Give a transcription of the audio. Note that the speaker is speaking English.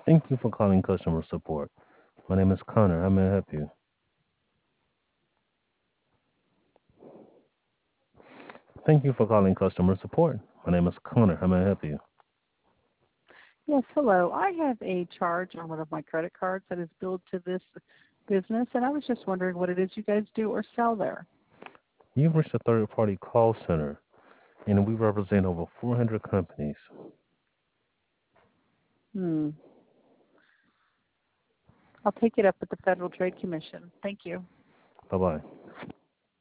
Thank you for calling customer support. My name is Connor. How may I help you? Thank you for calling customer support. My name is Connor. How may I help you? Yes, hello. I have a charge on one of my credit cards that is billed to this business, and I was just wondering what it is you guys do or sell there. You've reached a third party call center, and we represent over 400 companies. Hmm. I'll take it up with the Federal Trade Commission. Thank you. Bye bye.